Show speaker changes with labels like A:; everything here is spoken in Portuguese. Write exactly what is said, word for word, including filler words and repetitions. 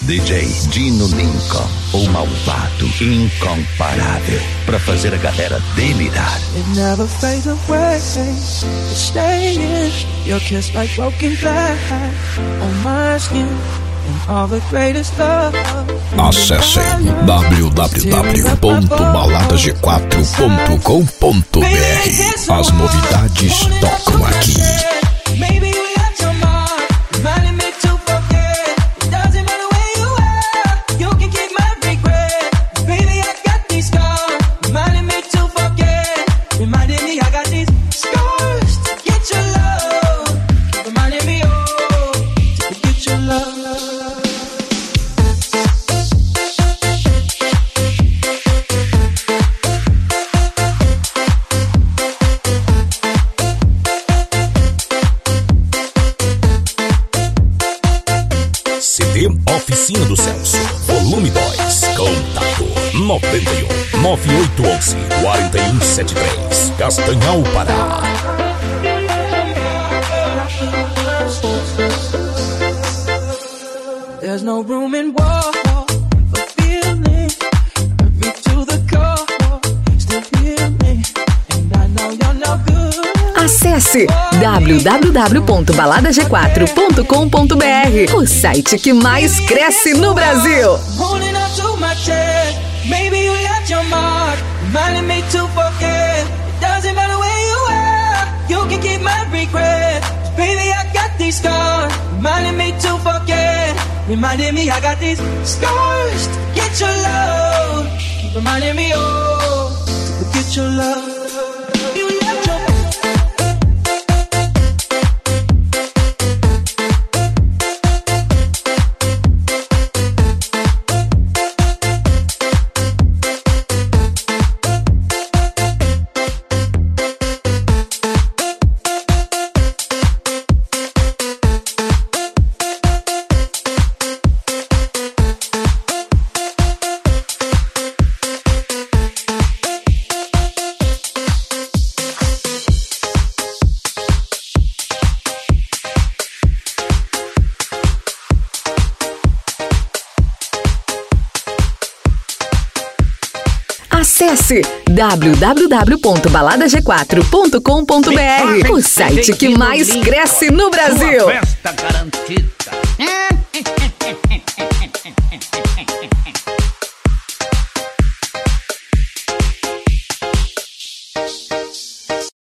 A: D J Dino Lincoln, o malvado incomparável, pra fazer a galera delirar.
B: It never fades away, it's staying. Your kiss like broken glass on my skin.
C: Acesse w w w ponto balada g quatro ponto com ponto b r. As novidades tocam aqui. Oficina do Celso, volume dois, contato nove um nove oito um um quatro um sete três, Castanhal, Pará.
B: There's no room in war for feeling. Hurt me to the core, still healing. And I know you're no good.
D: Acesse w w w ponto balada g quatro ponto com ponto b r, o site que mais cresce no Brasil.
B: Holding on to my chest, maybe you left your mark, reminding me to forget. It doesn't matter where you are, you can keep my regret. Baby, I got these scars, reminding me to forget. Reminding me I got these scars to get your love. Keep reminding me, oh, to forget your love. You left your
D: Acesse w w w ponto balada g quatro ponto com ponto b r, o site que mais cresce no Brasil.
A: Uma festa garantida.